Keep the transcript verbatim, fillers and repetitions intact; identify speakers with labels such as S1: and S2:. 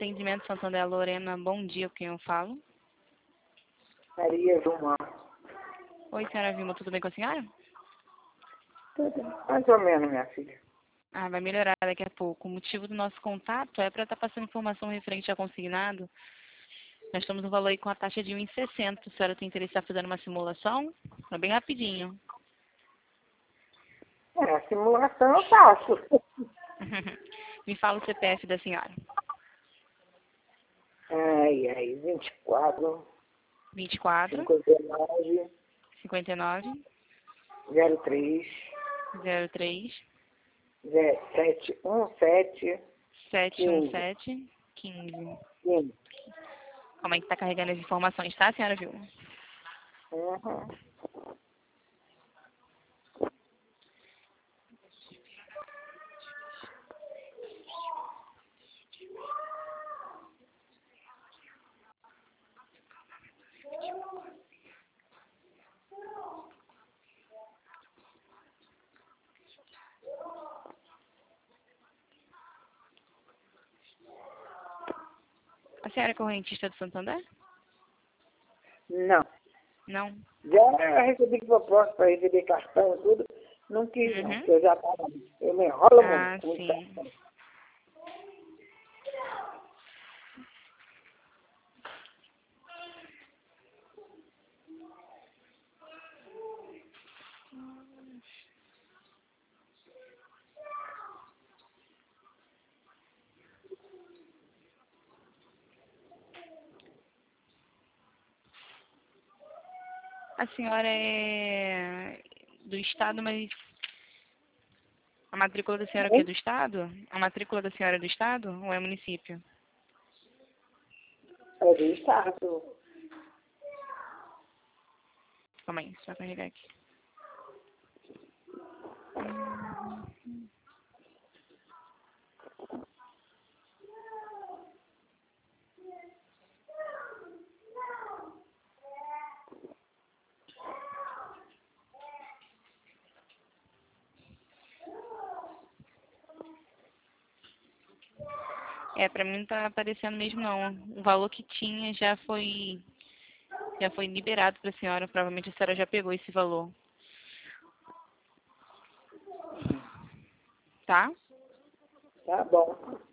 S1: Atendimento Santander Lorena, bom dia, com quem eu falo?
S2: Maria Vilmar.
S1: Oi, senhora Vilma, tudo bem com a senhora?
S2: Tudo mais ou menos, minha filha.
S1: Ah, vai melhorar daqui a pouco. O motivo do nosso contato é para estar passando informação referente ao consignado. Nós estamos no valor aí com a taxa de um vírgula sessenta. A senhora tem interesse em estar fazendo uma simulação? É bem rapidinho.
S2: É, a simulação eu faço.
S1: Me fala o C P F da senhora.
S2: Ai, ai, vinte e quatro,
S1: vinte e quatro,
S2: cinquenta e nove,
S1: cinquenta e nove,
S2: zero três,
S1: zero três,
S2: sete um sete,
S1: sete um
S2: quinze.
S1: sete, quinze.
S2: Sim.
S1: Como é que está carregando as informações, tá, senhora Vilma?
S2: Uhum.
S1: A senhora é correntista do Santander?
S2: Não.
S1: Não?
S2: Já recebi proposta para receber cartão e tudo. Não quis, não,
S1: Uhum.
S2: porque eu já estava. Eu me enrolo
S1: Ah,
S2: muito com
S1: sim.
S2: cartão.
S1: A senhora é do estado, mas a matrícula da senhora é o quê?
S2: Hein?
S1: Do estado? A matrícula da senhora é do estado ou é município?
S2: É do Estado.
S1: Calma aí, só carregar aqui. É, pra mim não tá aparecendo mesmo não. O valor que tinha já foi já foi liberado pra senhora. Provavelmente a senhora já pegou esse valor. Tá?
S2: Tá bom.